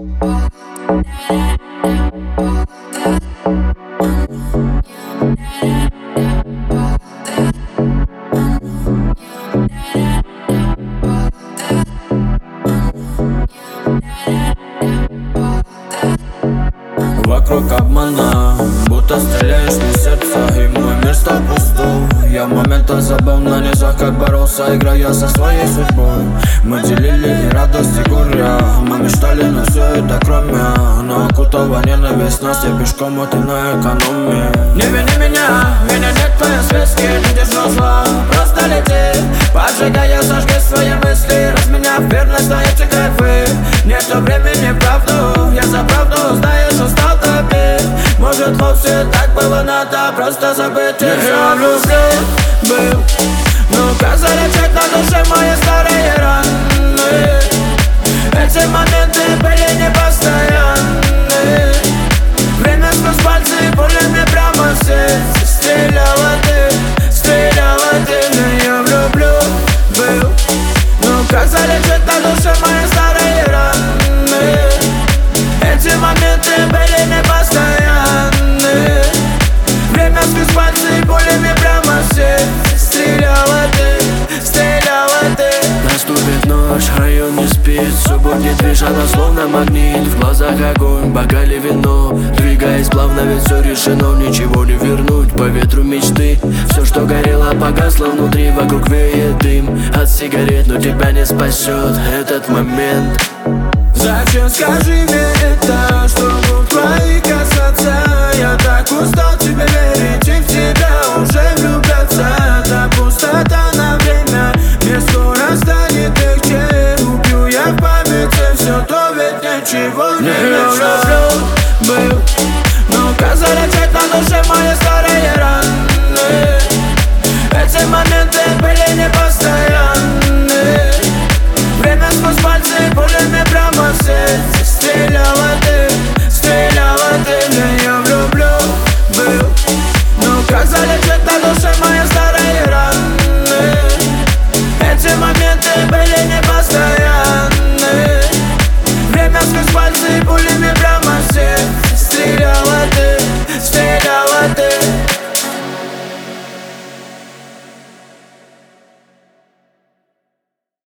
Вокруг обмана, будто стреляешь мне в сердце, и мой мир стал пустым. Я в моментах забыл на низах, как боролся, играя со своей судьбой. Мы делили и радость, и горя, мы мечтали на все это кроме. Но окутала ненависть нас, я пешком, а ты на экономии. Не вини меня, меня нет в твоей списке, не держу зла, просто лети. Поджигая, сожги свои мысли, разменяв верность на эти кайфы. Нету времени, правду, я за правду, знаешь, устал топить. Может, вовсе так было надо, просто забыть и все. Я влюблен был, ну-ка залечить на душе мои старые раны. Эти моменты были непостоянны. Время сквозь пальцы и пулями прямо в сердце. Стреляла ты, но я влюблен был. Ну-ка залечить на душе мои старые раны. Эти моменты были непостоянны. Время сквозь пальцы и пулями прямо в сердце. Стреляла ты. Наступит ночь, район не спит, все будет движено, словно магнит. В глазах огонь, бокале вино, двигаясь плавно, ведь все решено. Ничего не вернуть по ветру мечты. Все, что горело, погасло внутри, вокруг веет дым от сигарет, но тебя не спасет этот момент. Зачем, скажи мне это, что губ твои касаться? Я так устал тебе верить и в тебя уже влюбляться. Это пустота на время, мне скоро станет легче. Убью я в памяти все, то ведь ничего не влюблен был. Ну-ка залечить на душе мои старые раны. Эти моменты были не